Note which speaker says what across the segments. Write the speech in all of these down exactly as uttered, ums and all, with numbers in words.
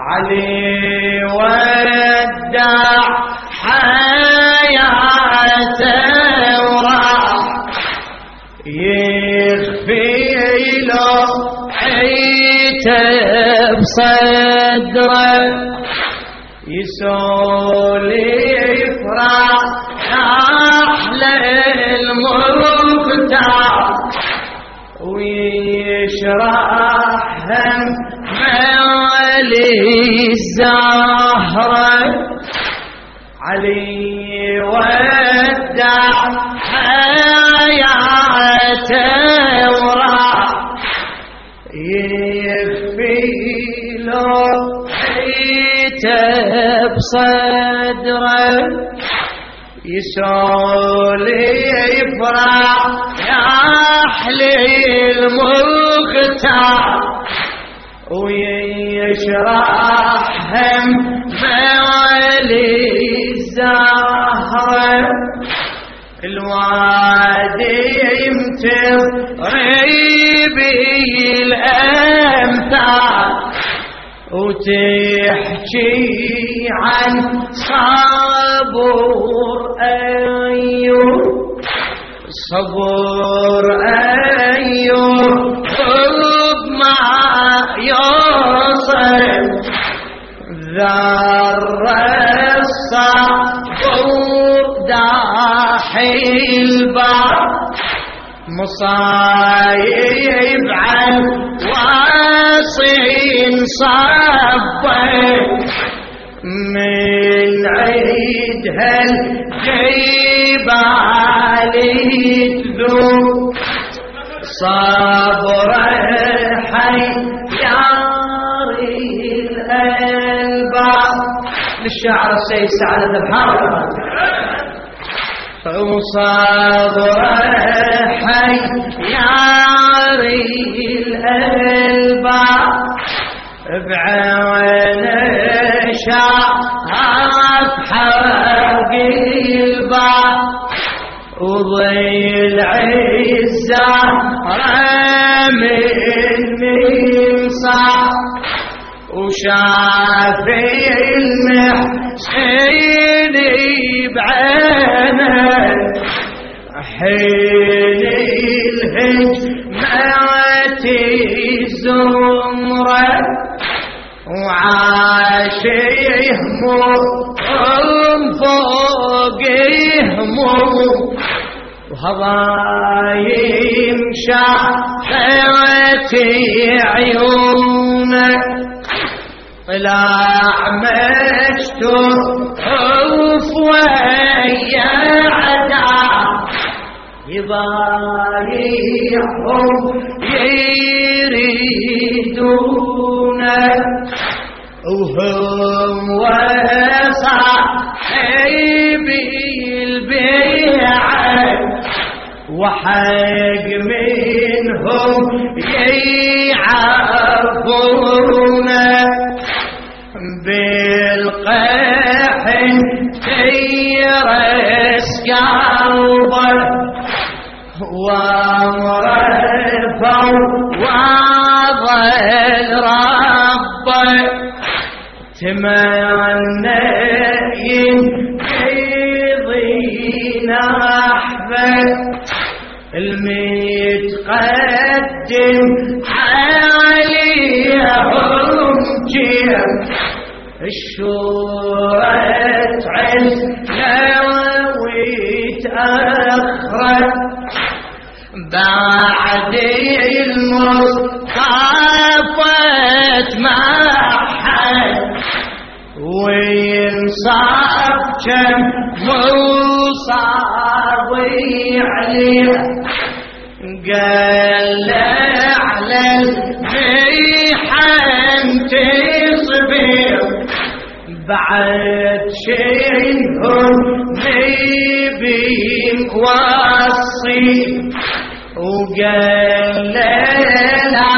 Speaker 1: علي ودع حياته وراح يخفي له عيته بصدره يسولف راح للمختار ويشرح هم مالي الزهرة علي ودع حياته وراح يخفي له عيته بصدره يسولف راح للمختار ويشرح هم موالي الزهرة الوادي يمتر ريبي الأمثال وتحكي عن صبور أيوب صبور أيوب ما يوصل ذر الصبور داحي البار مصايب عن واصين صبر من عيدها الجبال تذوب صبر حي ياري الألباب للشاعر السيد سعادة الحارة وصبر حي ياري الألباب بعين شاف حق الباب وضي العزة من منصع وشافي المحسن بعينه حين الهج ماتي الزمرة وعاش يهمهم فوق يهمهم وهضايم شاخت عيونه طلع مشتوف ويا عدا يضايعهم يريدونه وهم وصاحبي البيعة وحق منهم يعرفونه بالقحن تيرس قلبه ومرفع وظل ربه تمنى ينقضي نحبه المتقدم عليهم جير الشورة عز ويتأخر بعد المصطفى معهد وينصاب كم مصابي عليه قال على الميحان تصبر بعد شيءهم نبي وصي وقال لا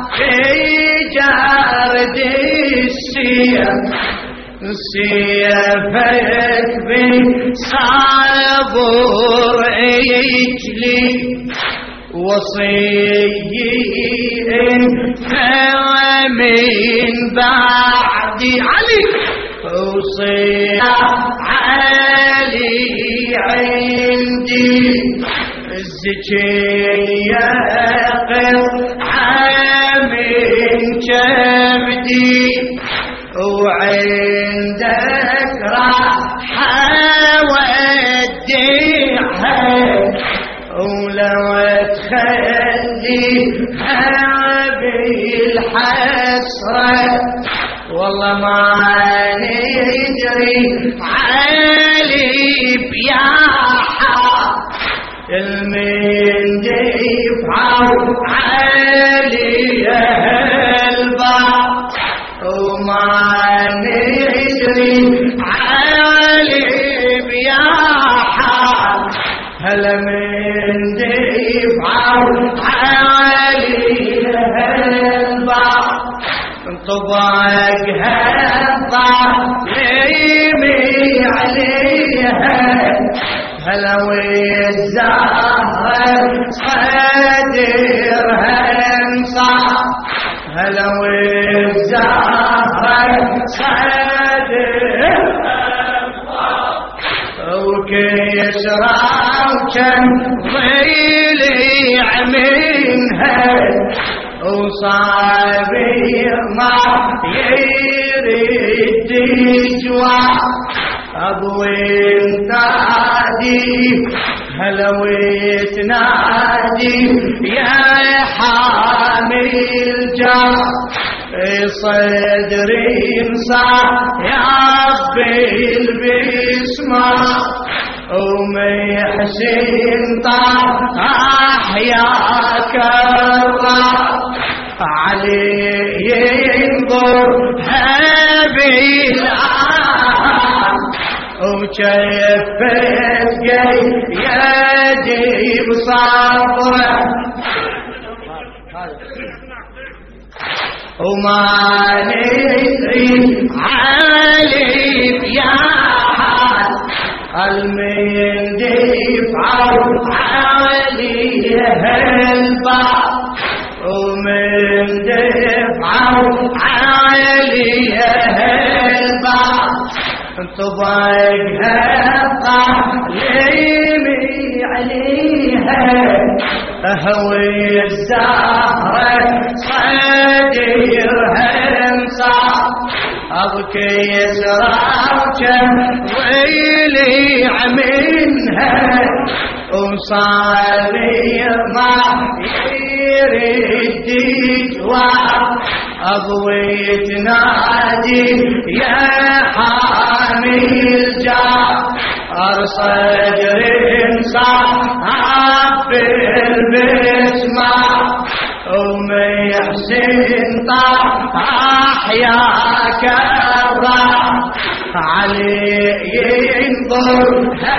Speaker 1: تجارد السيف سيفك بصبر اجلي وصي فمن بعد علي وصيح علي عندي الزكية قطعة من كبدي وعندك راح اوديها ولو تخليها بالحسرة والله ما ندري علي بياحة المن دفعوا علي الباب وما ندري علي بياحة هلا من دفعوا علي الباب طبقها الظالمي عليها هلا والزهر صدرها انصاف هلا والزهر صدرها انصاف وكسرى وكان ضيلع منها وصابي ما يريد جوا ابوي نادي هلا وتنادي يا حامل الجار صدري انصاع يا بالبسمة وما يحسن طاح يا كرار عليه ينظر بالآن وشفت جاي يدي بصبره وما ندري علي يا حال المن دفعوا عليها الباب ومن دفعوا عليها الباب طبقها الظالمي عليها هوي الزهرة صدرها انصاف أبكي يسراك ويلي منها وصالي ما يريد جواب أبوي تنادي يا حامي الجار أرصد انصاف بالبسمة وما يحسن طاح يا كرار علي ينظر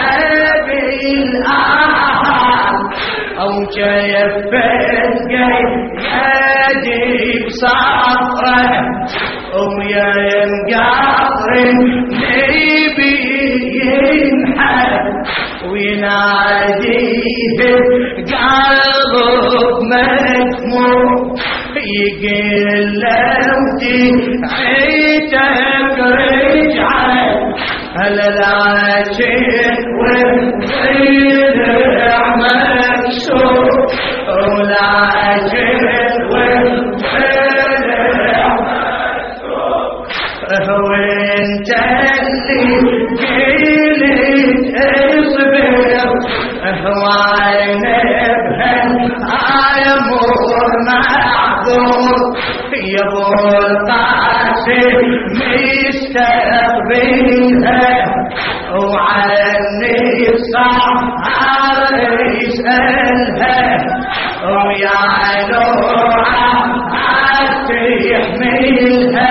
Speaker 1: بالآن أو كيفت يدي بصفره ويا ينقاطر نبي ينحل ويناديه قلب مدموع يقول له عيتك رجعت هلا لكن والضلع مكسور ولكن والضلع مكسور وانت اللي قلت اصبر هوين بهالآية مور معذور يبو القاسم مستقبلها وعني الصحار يسألها ويا نوعة تحملها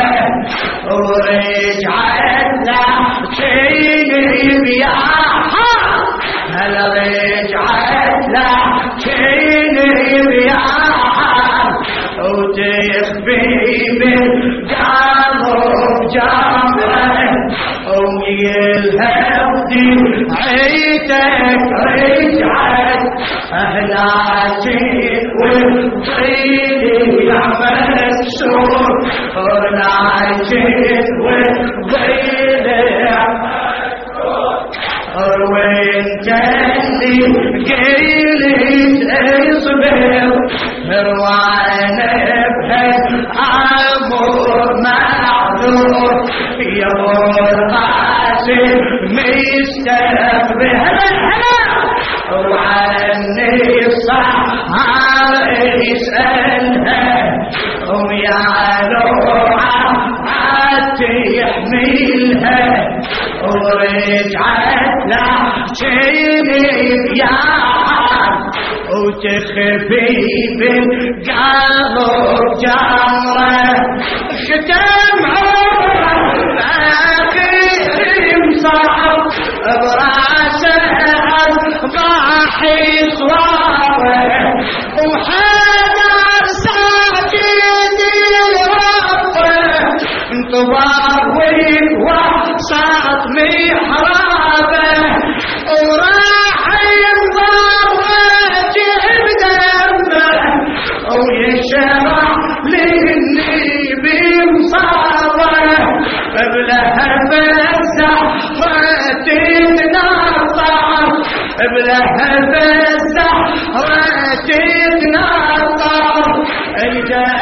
Speaker 1: ورجعت لحكيني بياها هلا رجعت لحكيني بياها وتخفي من قلب جمره ويلها ودي عيتك رجعت أهلاتي والطيل مكسور أهلاتي والطيل وانت اللي قيلت اصبر مروانة بهالعمر معذور يا ابو القاسم مستقبل هلا هلا وعني الصحار يسألها ويا لوعة تحملها ورجعت لحشيني يا وتخفي بالقلب جمرة ختم عمره آخر مصعب براسه ضاحي صواره وحدر ساجد ربه انتظار ووسط محرابه وراح ينظر وجه بدمه ويشرح لاني بمصابه بلهب الزهرة تتنطر بلهب الزهرة تتنطر